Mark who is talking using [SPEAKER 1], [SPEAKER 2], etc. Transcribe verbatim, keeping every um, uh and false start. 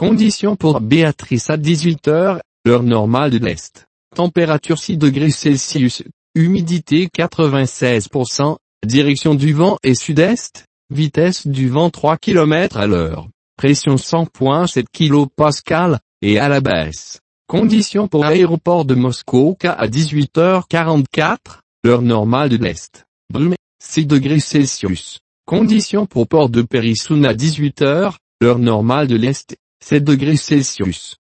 [SPEAKER 1] Conditions pour Béatrice à dix-huit heures, heure normale de l'Est. Température six degrés Celsius, humidité quatre-vingt-seize pour cent, direction du vent est sud-est, vitesse du vent trois kilomètres à l'heure, pression cent virgule sept kilopascales, et à la baisse. Conditions pour aéroport de Moscou-K à dix-huit heures quarante-quatre, heure normale de l'Est. Brume, six degrés Celsius. Conditions pour port de Périssoun à dix-huit heures, heure normale de l'Est, sept degrés Celsius.